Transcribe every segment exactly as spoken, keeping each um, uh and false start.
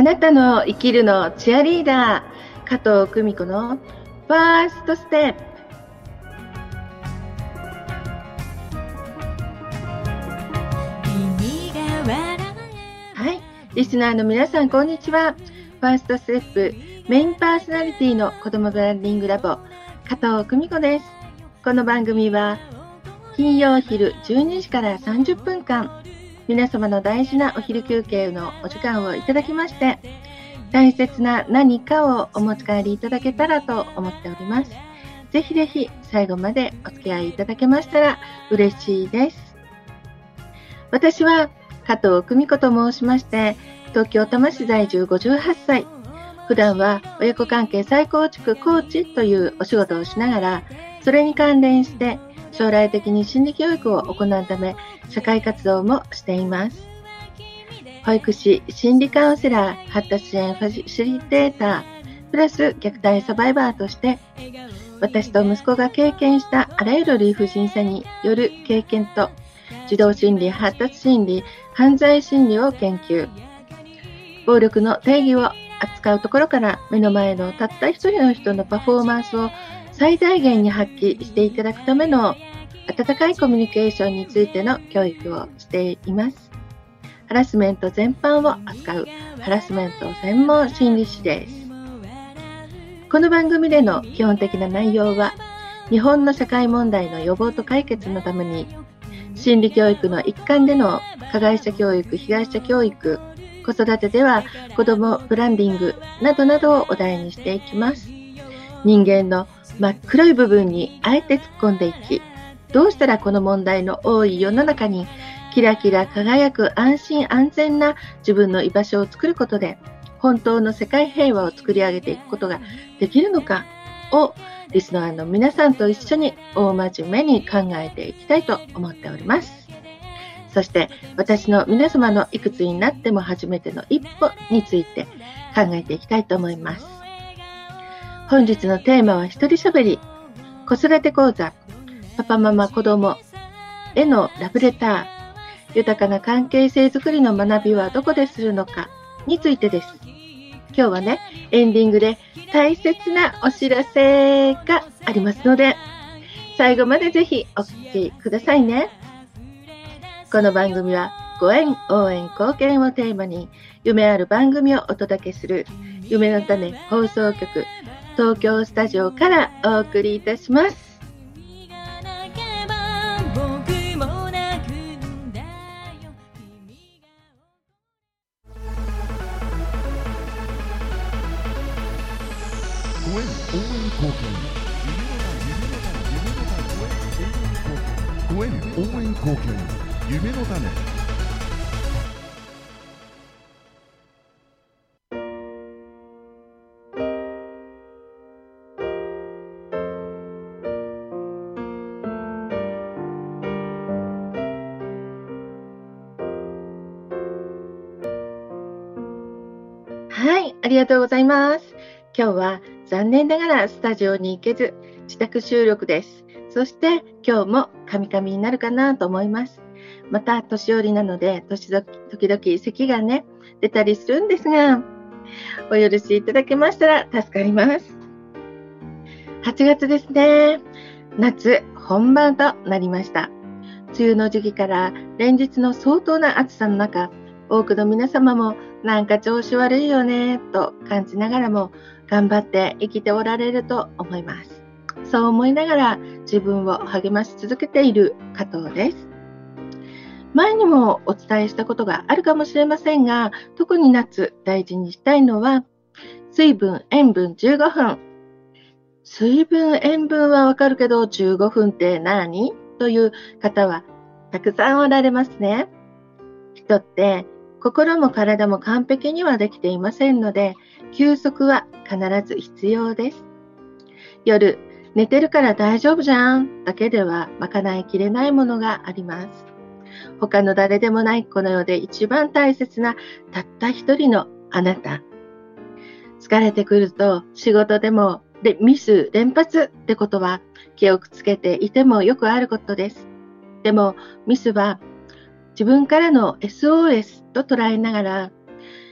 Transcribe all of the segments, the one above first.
あなたの生きるのチアリーダー、加藤久美子のファーストステップ。はい、リスナーの皆さんこんにちは。ファーストステップメインパーソナリティの子どもブランディングラボ、加藤久美子です。この番組は金曜昼じゅうにじからさんじゅっぷんかん、皆様の大事なお昼休憩のお時間をいただきまして、大切な何かをお持ち帰りいただけたらと思っております。ぜひぜひ最後までお付き合いいただけましたら嬉しいです。私は加藤久美子と申しまして、東京多摩市在住ごじゅうはっさい。普段は親子関係再構築コーチというお仕事をしながら、それに関連して将来的に心理教育を行うため社会活動もしています。保育士、心理カウンセラー、発達支援ファシリテーター、プラス虐待サバイバーとして、私と息子が経験したあらゆる理不尽さによる経験と、児童心理、発達心理、犯罪心理を研究。暴力の定義を扱うところから目の前のたった一人の人のパフォーマンスを最大限に発揮していただくための温かいコミュニケーションについての教育をしています。ハラスメント全般を扱うハラスメント専門心理師です。この番組での基本的な内容は、日本の社会問題の予防と解決のために心理教育の一環での加害者教育、被害者教育、子育てでは子どもブランディングなどなどをお題にしていきます。人間の真っ黒い部分にあえて突っ込んでいき、どうしたらこの問題の多い世の中にキラキラ輝く安心安全な自分の居場所を作ることで本当の世界平和を作り上げていくことができるのかをリスナーの皆さんと一緒に大真面目に考えていきたいと思っております。そして私の皆様のいくつになっても初めての一歩について考えていきたいと思います。本日のテーマは一人しゃべり、子育て講座、パパママ子供へのラブレター、豊かな関係性づくりの学びはどこでするのかについてです。今日はね、エンディングで大切なお知らせがありますので、最後までぜひお聞きくださいね。この番組はご縁、応援、貢献をテーマに夢ある番組をお届けする夢の種放送局東京スタジオからお送りいたします。 ご縁応援貢献、ご縁応援貢献、夢の種。 はい、ありがとうございます。今日は残念ながらスタジオに行けず自宅収録です。そして今日もカミカミになるかなと思います。また年寄りなので時々、時々咳がね出たりするんですが、お許しいただけましたら助かります。はちがつですね。夏本番となりました。梅雨の時期から連日の相当な暑さの中、多くの皆様もなんか調子悪いよねと感じながらも頑張って生きておられると思います。そう思いながら自分を励まし続けている加藤です。前にもお伝えしたことがあるかもしれませんが、特に夏大事にしたいのは水分、塩分じゅうごふん。水分、塩分はわかるけどじゅうごふんって何？という方はたくさんおられますね。人って心も体も完璧にはできていませんので、休息は必ず必要です。夜、寝てるから大丈夫じゃんだけでは賄いきれないものがあります。他の誰でもないこの世で一番大切なたった一人のあなた。疲れてくると仕事でもでミス連発ってことは気をつけていてもよくあることです。でもミスは自分からの エスオーエス と捉えながら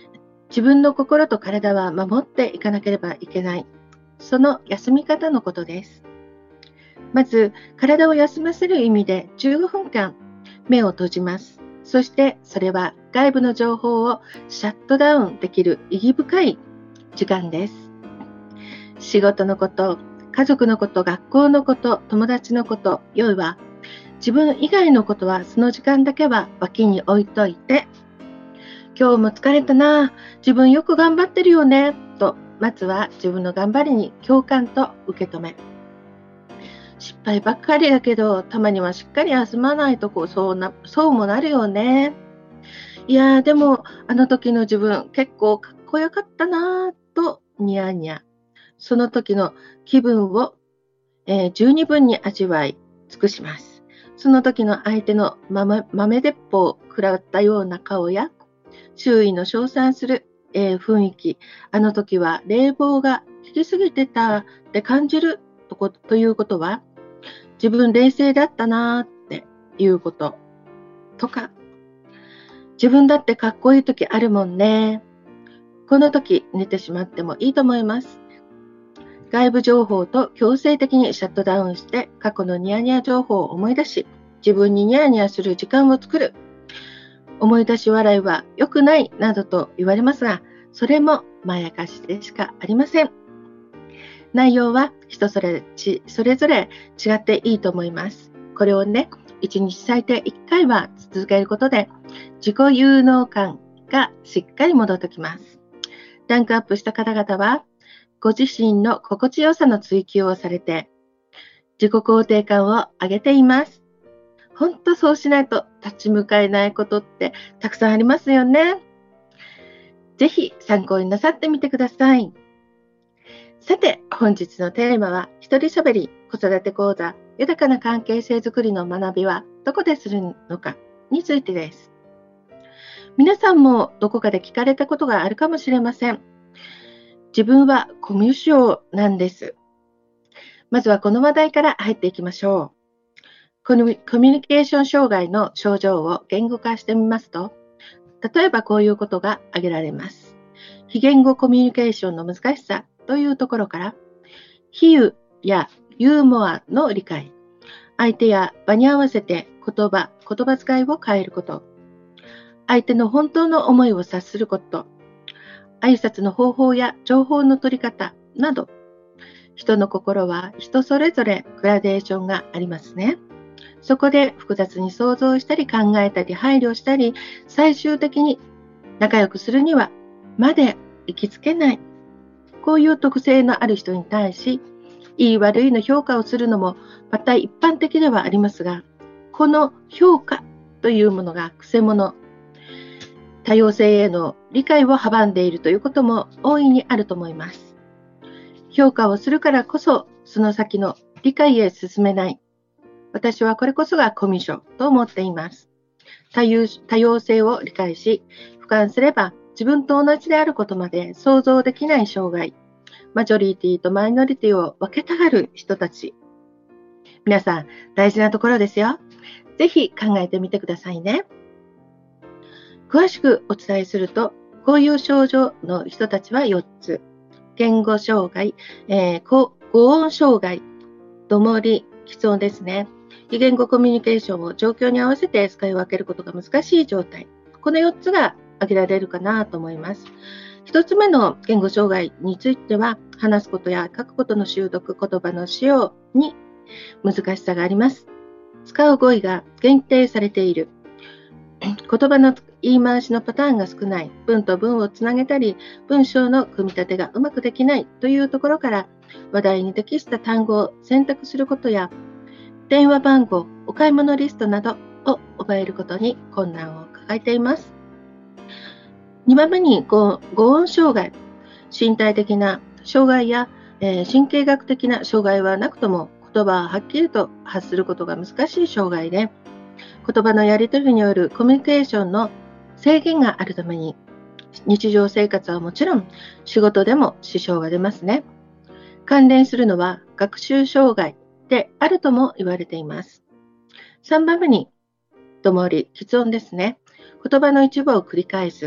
自分の心と体は守っていかなければいけない。その休み方のことです。まず、体を休ませる意味でじゅうごふんかん目を閉じます。そしてそれは外部の情報をシャットダウンできる意義深い時間です。仕事のこと、家族のこと、学校のこと、友達のこと、要は自分以外のことはその時間だけは脇に置いといて、今日も疲れたな、自分よく頑張ってるよね、とまずは自分の頑張りに共感と受け止め、失敗ばっかりだけどたまにはしっかり休まないとこうそうな、そうもなるよね。いやーでもあの時の自分結構かっこよかったなとニヤニヤ、その時の気分を、えー十二分に味わい尽くします。その時の相手の豆、豆鉄砲を食らったような顔や周囲の称賛する、えー雰囲気、あの時は冷房が効きすぎてたって感じるとこ、ということは自分冷静だったなっていうこととか、自分だってかっこいい時あるもんね。この時寝てしまってもいいと思います。外部情報と強制的にシャットダウンして過去のニヤニヤ情報を思い出し、自分にニヤニヤする時間を作る。思い出し笑いは良くないなどと言われますが、それもまやかしでしかありません。内容は人それ、それぞれ違っていいと思います。これをね、いちにち最低いっかいは続けることで自己有能感がしっかり戻ってきます。ランクアップした方々はご自身の心地よさの追求をされて自己肯定感を上げています。本当そうしないと立ち向かえないことってたくさんありますよね。ぜひ参考になさってみてください。さて、本日のテーマは一人喋り子育て講座豊かな関係性づくりの学びはどこでするのかについてです。皆さんもどこかで聞かれたことがあるかもしれません。自分はコミュ障なんです。まずはこの話題から入っていきましょう。コミュニケーション障害の症状を言語化してみますと、例えばこういうことが挙げられます。非言語コミュニケーションの難しさというところから、比喩やユーモアの理解、相手や場に合わせて言葉、言葉遣いを変えること、相手の本当の思いを察すること、挨拶の方法や情報の取り方など、人の心は人それぞれグラデーションがありますね。そこで複雑に想像したり考えたり配慮したり、最終的に仲良くするにはまで行きつけない。こういう特性のある人に対し、いい悪いの評価をするのもまた一般的ではありますが、この評価というものがくせ者、多様性への理解を阻んでいるということも大いにあると思います。評価をするからこそ、その先の理解へ進めない。私はこれこそがコミュ障と思っています。多様、多様性を理解し、俯瞰すれば自分と同じであることまで想像できない障害、マジョリティとマイノリティを分けたがる人たち。皆さん、大事なところですよ。ぜひ考えてみてくださいね。詳しくお伝えすると、こういう症状の人たちはよっつ。言語障害、えー、語音障害、どもり、喫音ですね。非言語コミュニケーションを状況に合わせて使い分けることが難しい状態。このよっつが挙げられるかなと思います。ひとつめの言語障害については、話すことや書くことの習得、言葉の使用に難しさがあります。使う語彙が限定されている。言葉の言い回しのパターンが少ない。文と文をつなげたり、文章の組み立てがうまくできないというところから、話題に適した単語を選択することや、電話番号、お買い物リストなどを覚えることに困難を抱えています。にばんめに語音障害。身体的な障害や、えー、神経学的な障害はなくとも言葉をはっきりと発することが難しい障害で、言葉のやり取りによるコミュニケーションの制限があるために、日常生活はもちろん仕事でも支障が出ますね。関連するのは学習障害であるとも言われています。さんばんめにどもり、喫音ですね。言葉の一部を繰り返す。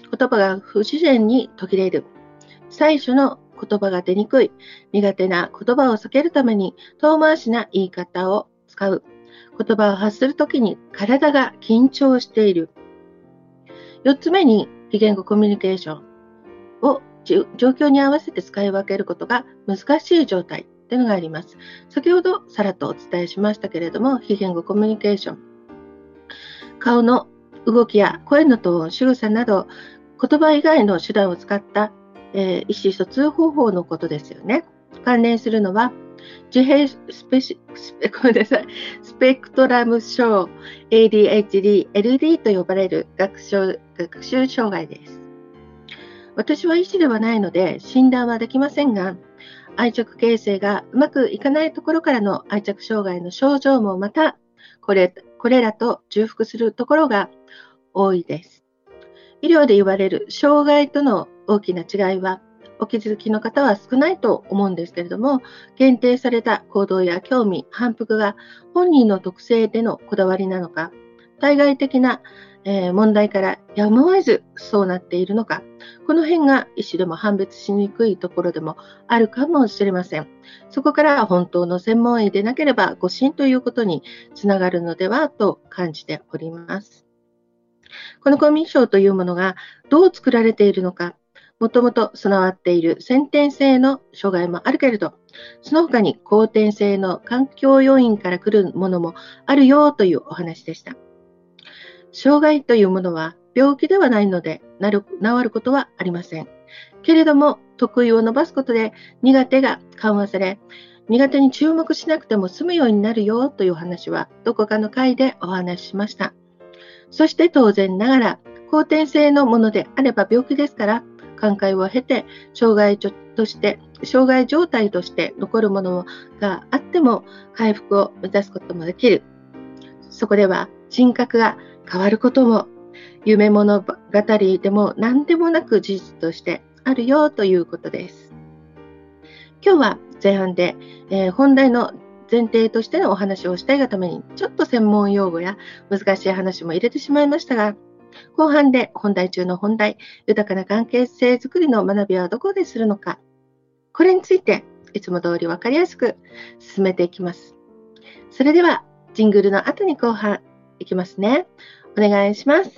言葉が不自然に途切れる。最初の言葉が出にくい。苦手な言葉を避けるために遠回しな言い方を使う。言葉を発するときに体が緊張している。よっつめに非言語コミュニケーションを状況に合わせて使い分けることが難しい状態というのがあります。先ほどさらっとお伝えしましたけれども、非言語コミュニケーション。顔の動きや声のトーン、仕草など言葉以外の手段を使った、えー、意思疎通方法のことですよね。関連するのは自閉スペシスペごめんなさいスペクトラム症 エーディーエイチディー、エルディー と呼ばれる学習、学習障害です。私は医師ではないので診断はできませんが、愛着形成がうまくいかないところからの愛着障害の症状もまたこれ、これらと重複するところが多いです。医療で言われる障害との大きな違いは、お気づきの方は少ないと思うんですけれども、限定された行動や興味、反復が本人の特性でのこだわりなのか、対外的な、えー、問題からやむを得ずそうなっているのか、この辺が医師でも判別しにくいところでもあるかもしれません。そこから本当の専門医でなければ誤診ということにつながるのではと感じております。このコミュ障というものがどう作られているのか、もともと備わっている先天性の障害もあるけれど、その他に後天性の環境要因から来るものもあるよというお話でした。障害というものは病気ではないので治る、治ることはありません。けれども、得意を伸ばすことで苦手が緩和され、苦手に注目しなくても済むようになるよという話はどこかの回でお話ししました。そして当然ながら後天性のものであれば病気ですから、寛解を経て障害として障害状態として残るものがあっても回復を目指すこともできる。そこでは人格が変わることも夢物語でも何でもなく事実としてあるよということです。今日は前半で、えー、本題の前提としてのお話をしたいがためにちょっと専門用語や難しい話も入れてしまいましたが、後半で本題中の本題、豊かな関係性づくりの学びはどこでするのか、これについていつも通り分かりやすく進めていきます。それではジングルの後に後半いきますね。お願いします。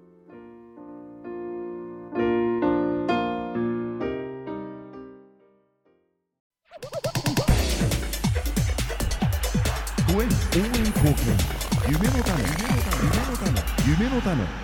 応援貢献、夢のため、夢のため、夢のため。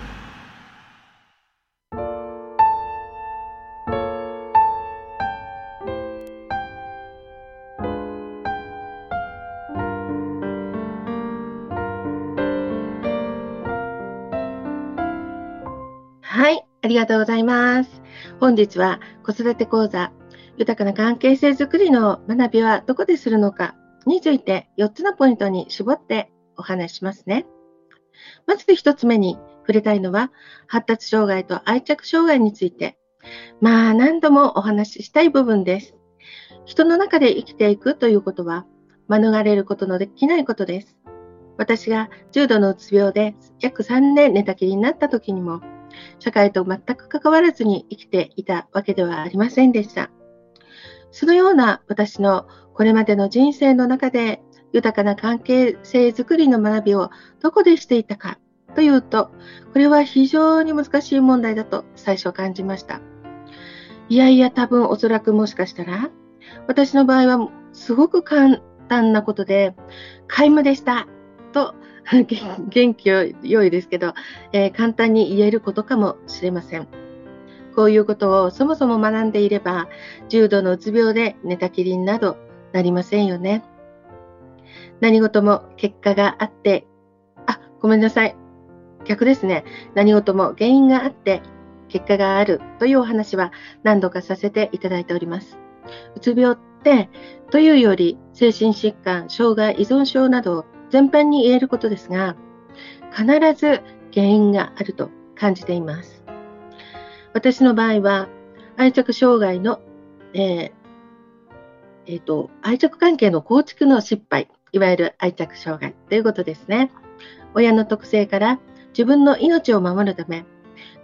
はい、ありがとうございます。本日は子育て講座、豊かな関係性づくりの学びはどこでするのかについてよっつのポイントに絞ってお話ししますね。まずひとつめに触れたいのは発達障害と愛着障害について、まあ何度もお話ししたい部分です。人の中で生きていくということは免れることのできないことです。私が重度のうつ病で約さんねん寝たきりになった時にも社会と全く関わらずに生きていたわけではありませんでした。そのような私のこれまでの人生の中で豊かな関係性づくりの学びをどこでしていたかというと、これは非常に難しい問題だと最初感じました。いやいや、多分おそらくもしかしたら私の場合はすごく簡単なことで皆無でしたと元気良いですけど、えー、簡単に言えることかもしれません。こういうことをそもそも学んでいれば重度のうつ病で寝たきりになどなりませんよね。何事も結果があって、あ、ごめんなさい。逆ですね。何事も原因があって結果があるというお話は何度かさせていただいております。うつ病ってというより精神疾患、障害、依存症など全般に言えることですが、必ず原因があると感じています。私の場合は愛着障害の、えーえーと、愛着関係の構築の失敗、いわゆる愛着障害ということですね。親の特性から自分の命を守るため、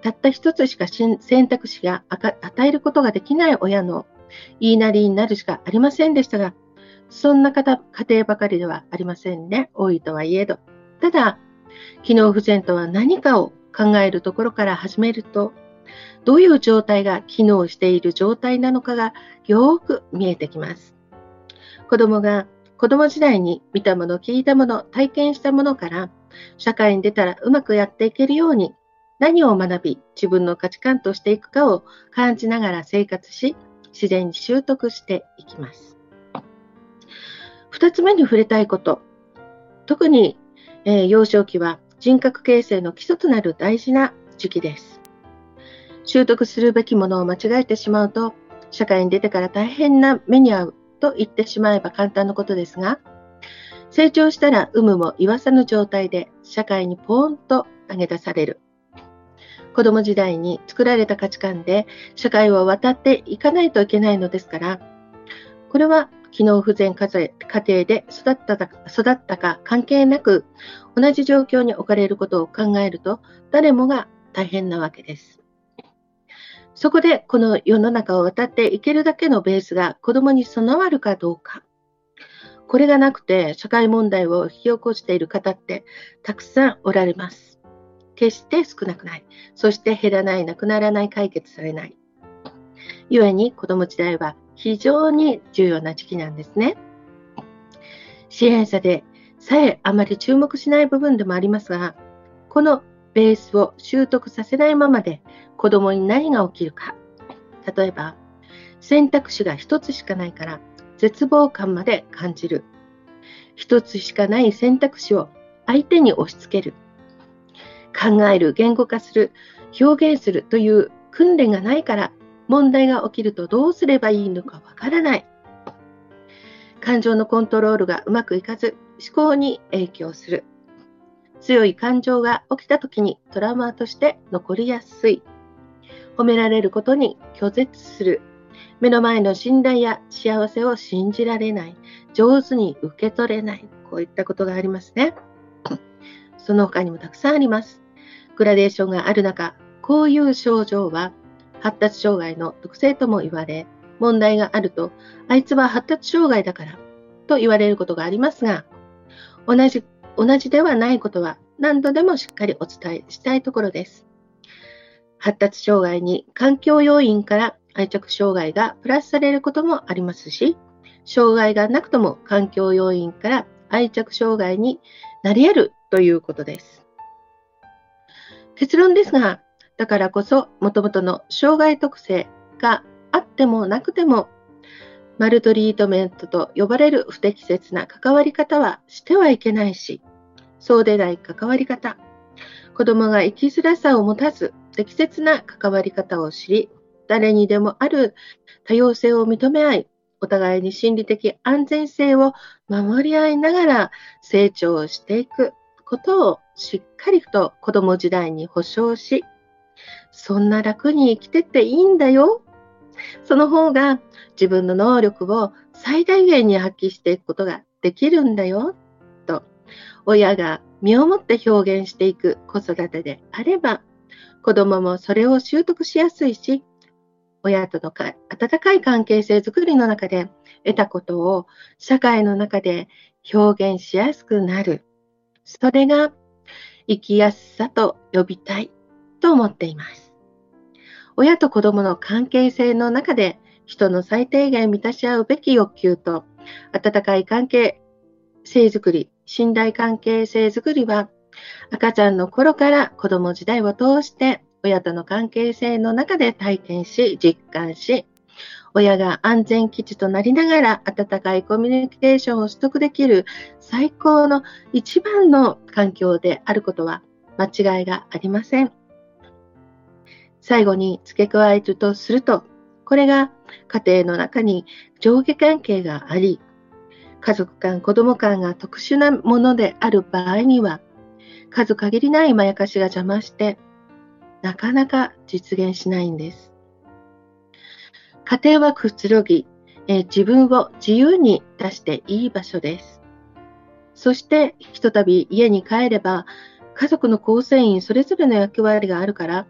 たった一つしか選択肢が与えることができない親の言いなりになるしかありませんでしたが、そんな方家庭ばかりではありませんね。多いとはいえど。ただ、機能不全とは何かを考えるところから始めると、どういう状態が機能している状態なのかがよく見えてきます。子供が子供時代に見たもの、聞いたもの、体験したものから社会に出たらうまくやっていけるように何を学び、自分の価値観としていくかを感じながら生活し、自然に習得していきます。二つ目に触れたいこと。特に、えー、幼少期は人格形成の基礎となる大事な時期です。習得するべきものを間違えてしまうと、社会に出てから大変な目に遭うと言ってしまえば簡単なことですが、成長したら有無も言わさぬ状態で社会にポーンと投げ出される。子供時代に作られた価値観で社会を渡っていかないといけないのですから、これは機能不全家庭で育ったか、育ったか関係なく、同じ状況に置かれることを考えると、誰もが大変なわけです。そこでこの世の中を渡っていけるだけのベースが子供に備わるかどうか。これがなくて社会問題を引き起こしている方ってたくさんおられます。決して少なくない。そして減らない、なくならない、解決されない。故に子供時代は非常に重要な時期なんですね。支援者でさえあまり注目しない部分でもありますが、このベースを習得させないままで子供に何が起きるか。例えば、選択肢が一つしかないから絶望感まで感じる。一つしかない選択肢を相手に押し付ける。考える、言語化する、表現するという訓練がないから問題が起きるとどうすればいいのかわからない。感情のコントロールがうまくいかず思考に影響する。強い感情が起きた時にトラウマとして残りやすい。褒められることに拒絶する。目の前の信頼や幸せを信じられない。上手に受け取れない。こういったことがありますね。その他にもたくさんあります。グラデーションがある中、こういう症状は発達障害の特性とも言われ、問題があると、あいつは発達障害だからと言われることがありますが、同じ、同じではないことは何度でもしっかりお伝えしたいところです。発達障害に環境要因から愛着障害がプラスされることもありますし、障害がなくとも環境要因から愛着障害になり得るということです。結論ですが、だからこそ元々の障害特性があってもなくても、マルトリートメントと呼ばれる不適切な関わり方はしてはいけないし、そうでない関わり方、子供が生きづらさを持たず適切な関わり方を知り、誰にでもある多様性を認め合い、お互いに心理的安全性を守り合いながら成長していくことをしっかりと子供時代に保障し、そんな楽に生きてっていいんだよ。その方が自分の能力を最大限に発揮していくことができるんだよ。と、親が身をもって表現していく子育てであれば、子供もそれを習得しやすいし、親とのか温かい関係性づくりの中で得たことを社会の中で表現しやすくなる。それが生きやすさと呼びたいと思っています。親と子供の関係性の中で人の最低限満たし合うべき欲求と温かい関係性づくり、信頼関係性づくりは赤ちゃんの頃から子供時代を通して親との関係性の中で体験し、実感し、親が安全基地となりながら温かいコミュニケーションを取得できる最高の一番の環境であることは間違いがありません。最後に付け加えるとすると、これが家庭の中に上下関係があり、家族間、子供間が特殊なものである場合には、数限りないまやかしが邪魔して、なかなか実現しないんです。家庭はくつろぎ、えー、自分を自由に出していい場所です。そしてひとたび家に帰れば、家族の構成員それぞれの役割があるから、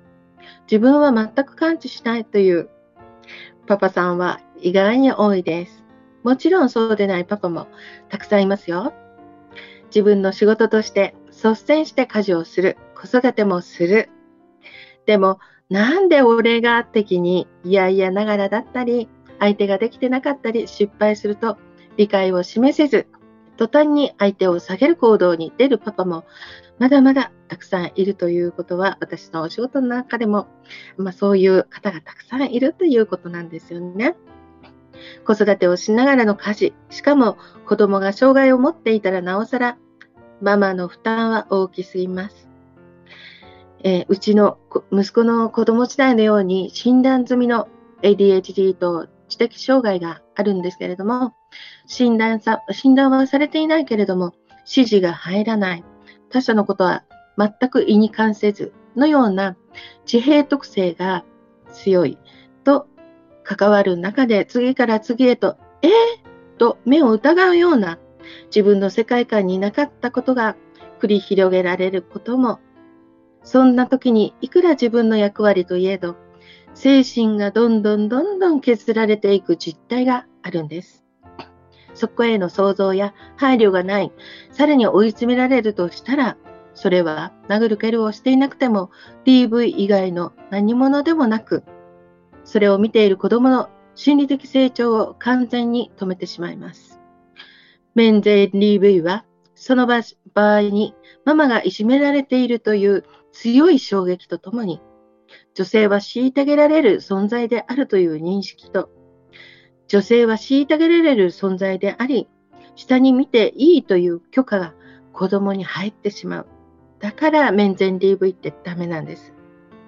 自分は全く感知しないというパパさんは意外に多いです。もちろんそうでないパパもたくさんいますよ。自分の仕事として率先して家事をする、子育てもする。でも、なんで俺が的に嫌々ながらだったり、相手ができてなかったり、失敗すると理解を示せず、途端に相手を下げる行動に出るパパもまだまだたくさんいるということは、私のお仕事の中でも、まあ、そういう方がたくさんいるということなんですよね。子育てをしながらの家事、しかも子供が障害を持っていたらなおさら、ママの負担は大きすぎます。えー、うちの息子の子供時代のように診断済みの エーディーエイチディー と知的障害があるんですけれども、診断さ、診断はされていないけれども、指示が入らない、他者のことは全く意に関せずのような自閉特性が強いと関わる中で、次から次へと、えー、と目を疑うような自分の世界観になかったことが繰り広げられることも、そんな時にいくら自分の役割といえど、精神がどんどんどんどん削られていく実態があるんです。そこへの想像や配慮がない、さらに追い詰められるとしたら、それは殴る蹴るをしていなくても ディーブイ 以外の何者でもなく、それを見ている子供の心理的成長を完全に止めてしまいます。免税 ディーブイ はその場合にママがいじめられているという強い衝撃とともに、女性は虐げられる存在であるという認識と、女性は虐げられる存在であり、下に見ていいという許可が子供に入ってしまう。だから免税 ディーブイ ってダメなんです。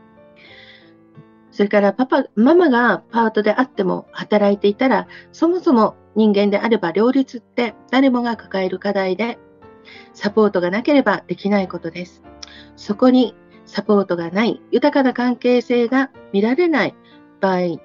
それからパパ、ママがパートであっても働いていたら、そもそも人間であれば両立って誰もが抱える課題で、サポートがなければできないことです。そこにサポートがない、豊かな関係性が見られない場合、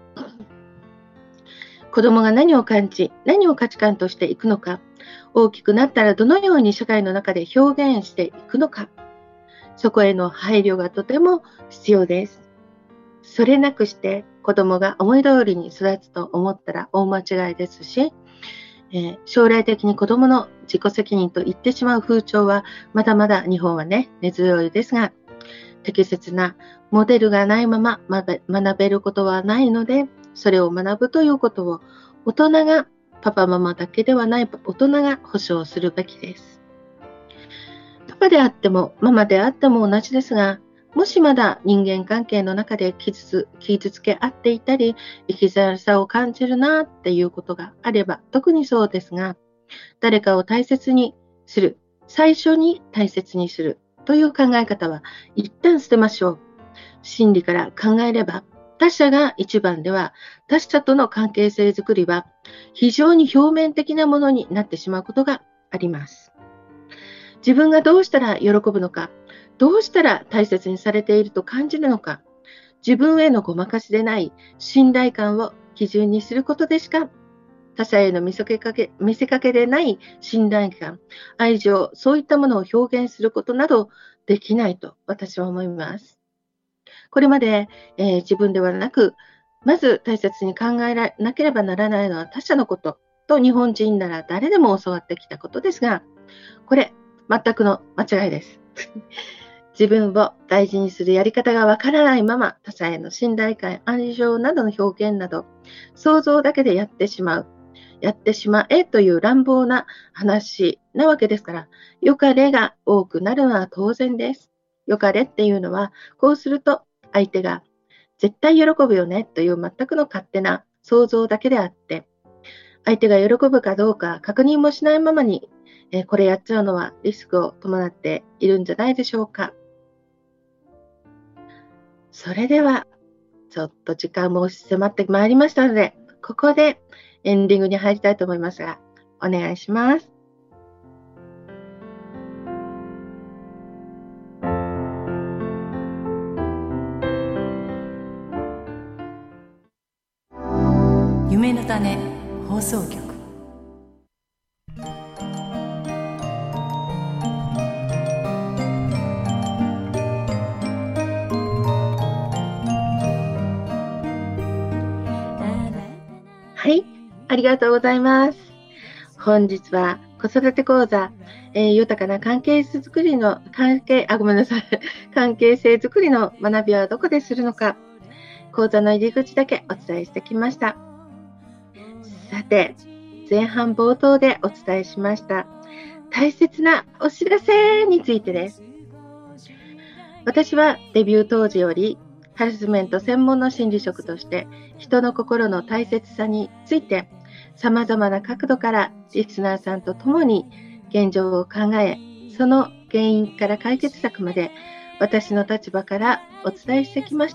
子供が何を感じ、何を価値観としていくのか、大きくなったらどのように社会の中で表現していくのか、そこへの配慮がとても必要です。それなくして子供が思い通りに育つと思ったら大間違いですし、えー、将来的に子供の自己責任と言ってしまう風潮はまだまだ日本はね、根強いですが、適切なモデルがないまま学べることはないので、それを学ぶということを大人が、パパママだけではない大人が保障するべきです。パパであってもママであっても同じですが、もしまだ人間関係の中で傷つ、傷つけ合っていたり、生きづらさを感じるなっていうことがあれば、特にそうですが、誰かを大切にする、最初に大切にするという考え方は一旦捨てましょう。心理から考えれば、他者が一番では、他者との関係性づくりは非常に表面的なものになってしまうことがあります。自分がどうしたら喜ぶのか、どうしたら大切にされていると感じるのか、自分へのごまかしでない信頼感を基準にすることでしか、他者への見せかけ、見せかけでない信頼感、愛情、そういったものを表現することなどできないと私は思います。これまで、えー、自分ではなく、まず大切に考えなければならないのは他者のことと日本人なら誰でも教わってきたことですが、これ全くの間違いです。自分を大事にするやり方がわからないまま、他者への信頼感、愛情などの表現など、想像だけでやってしまう、やってしまえという乱暴な話なわけですから、よかれが多くなるのは当然です。よかれっていうのは、こうすると相手が絶対喜ぶよねという全くの勝手な想像だけであって、相手が喜ぶかどうか確認もしないままに、えこれやっちゃうのはリスクを伴っているんじゃないでしょうか。それでは、ちょっと時間も迫ってまいりましたので、ここでエンディングに入りたいと思いますが、お願いします。 夢の種放送局。 ありがとうございます。本日は子育て講座、えー、豊かな関係性づくりの関係、あ、ごめんなさい。関係性づくりの学びはどこでするのか、講座の入り口だけお伝えしてきました。さて、前半冒頭でお伝えしました大切なお知らせについてです。私はデビュー当時よりハラスメント専門の心理職として人の心の大切さについて様々な角度からリスナーさんと共に現状を考え、その原因から解決策まで私の立場からお伝えしてきました。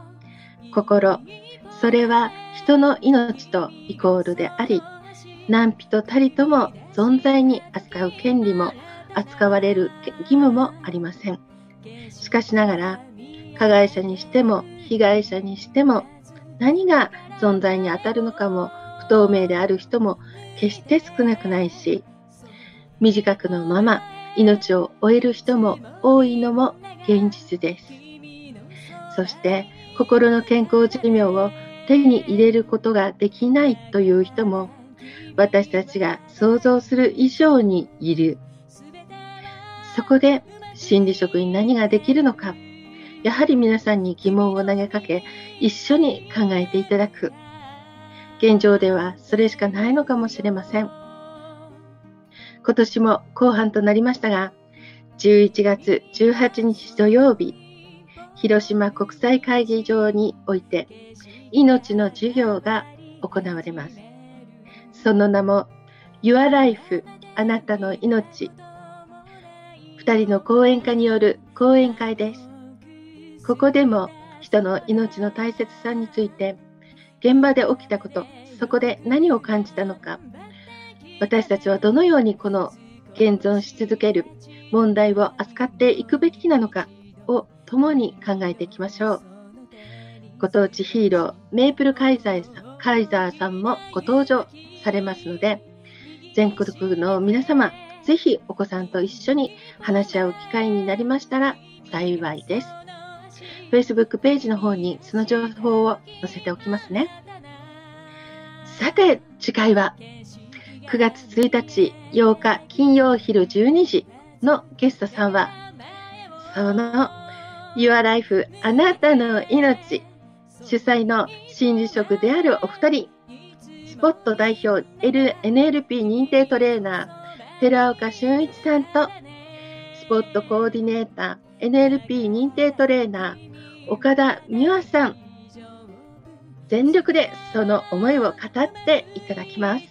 心、それは人の命とイコールであり、何人たりとも存在に扱う権利も扱われる義務もありません。しかしながら、加害者にしても被害者にしても何が存在に当たるのかも不透明である人も決して少なくないし、短くのまま命を終える人も多いのも現実です。そして心の健康寿命を手に入れることができないという人も私たちが想像する以上にいる。そこで心理職に何ができるのか、やはり皆さんに疑問を投げかけ、一緒に考えていただく。現状ではそれしかないのかもしれません。今年も後半となりましたが、じゅういちがつじゅうはちにち土曜日、広島国際会議場において、命の授業が行われます。その名も、Your Life あなたの命。二人の講演家による講演会です。ここでも人の命の大切さについて、現場で起きたこと、そこで何を感じたのか、私たちはどのようにこの現存し続ける問題を扱っていくべきなのかを共に考えていきましょう。ご当地ヒーロー、メイプルカイザーさん、カイザーさんもご登場されますので、全国の皆様、ぜひお子さんと一緒に話し合う機会になりましたら幸いです。Facebook ページの方にその情報を載せておきますね。さて、次回はくがつついたちようか金曜昼じゅうにじのゲストさんは、その Your Life あなたの命主催の心理職であるお二人、スポット代表 エヌエルピー 認定トレーナー寺岡俊一さんと、スポットコーディネーター エヌエルピー 認定トレーナー岡田美和さん、全力でその思いを語っていただきます。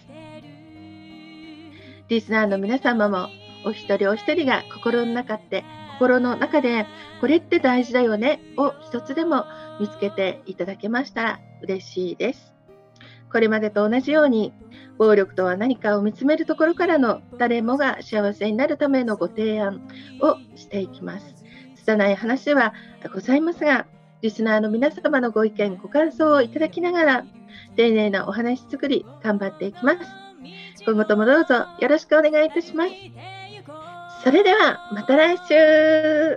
リスナーの皆様もお一人お一人が心の中で、心の中でこれって大事だよねを一つでも見つけていただけましたら嬉しいです。これまでと同じように、暴力とは何かを見つめるところからの誰もが幸せになるためのご提案をしていきます。拙い話ではございますが、リスナーの皆様のご意見、ご感想をいただきながら、丁寧なお話作り、頑張っていきます。今後ともどうぞよろしくお願いいたします。それでは、また来週。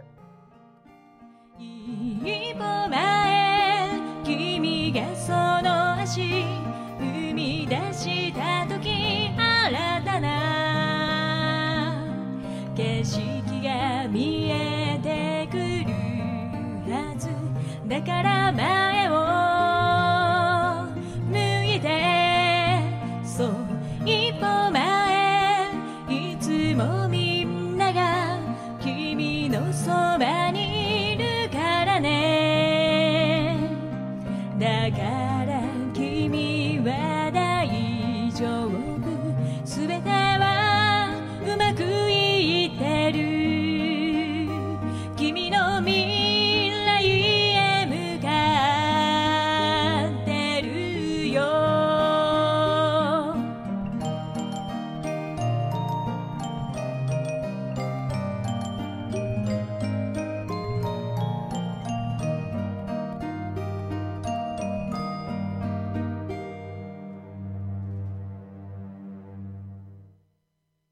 一歩前、君がその足、踏み出した時、新たな景色が見えてくるはずだから